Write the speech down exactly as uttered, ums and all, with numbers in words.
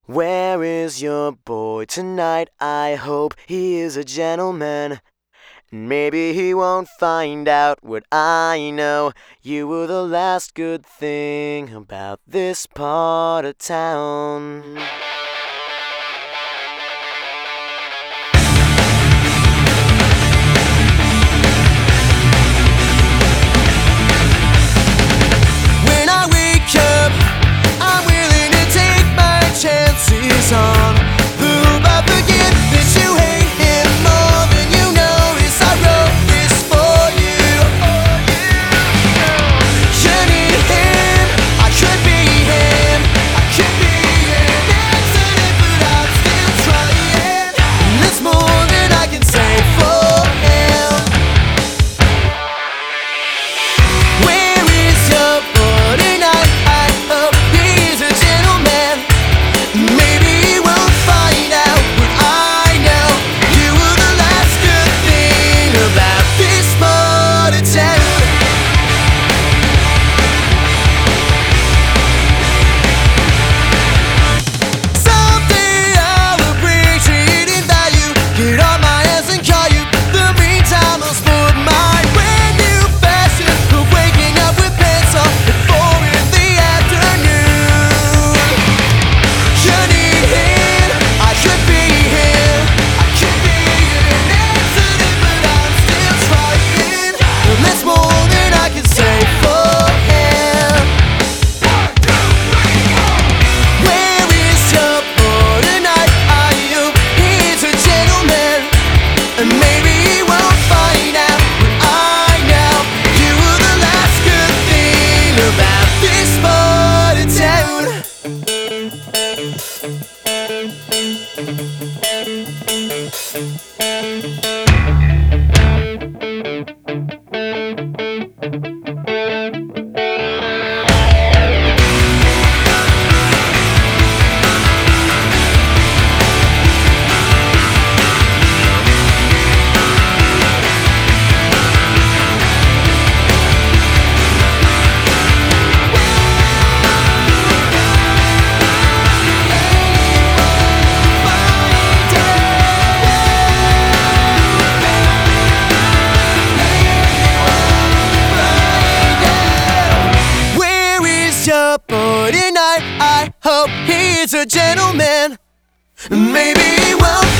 Where is your boy tonight? I hope he is a gentleman. Maybe he won't find out what I know. You were the last good thing about this part of town. When I wake up, I'm willing to take my chances on who I forget that you hate him more than you notice. I wrote this for you. You need him, I could be him, I could be an accident, but I'm still trying. And there's more than I can say for him. Where is your boy tonight? I hope he's a gentleman. Maybe he won't find out what I know. You were the last good thing about this part of town. Someday I'll appreciate in value, get on my ass and call you. The meantime I'll sport my brand new fashion of waking up with pants on at four in the afternoon. You need him, I could be him, I could be an accident, but I'm still trying. And that's more than I can say for him. Where is your boy tonight? I hope he's a gentleman. And maybe he won't find out what I know. You were the last good thing about this part of town. Where is your boy tonight? I hope he's a gentleman. Maybe he won't